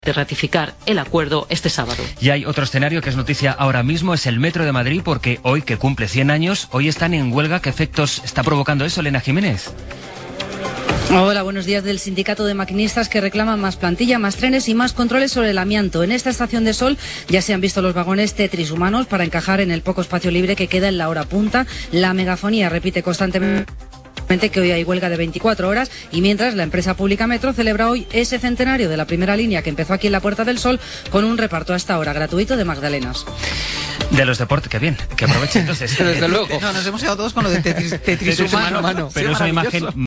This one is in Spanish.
de ratificar el acuerdo este sábado. Y hay otro escenario que es noticia ahora mismo, es el Metro de Madrid, porque hoy, que cumple 100 años, hoy están en huelga. ¿Qué efectos está provocando eso, Elena Jiménez? Hola, buenos días. Del sindicato de maquinistas, que reclaman más plantilla, más trenes y más controles sobre el amianto. En esta estación de Sol ya se han visto los vagones Tetris humanos para encajar en el poco espacio libre que queda en la hora punta. La megafonía repite constantemente que hoy hay huelga de 24 horas y mientras la empresa pública Metro celebra hoy ese centenario de la primera línea que empezó aquí en la Puerta del Sol con un reparto hasta ahora gratuito de magdalenas. De los deportes, qué bien, que aproveche entonces. Desde luego. No, nos hemos quedado todos con lo de Tetris humano. Pero es una imagen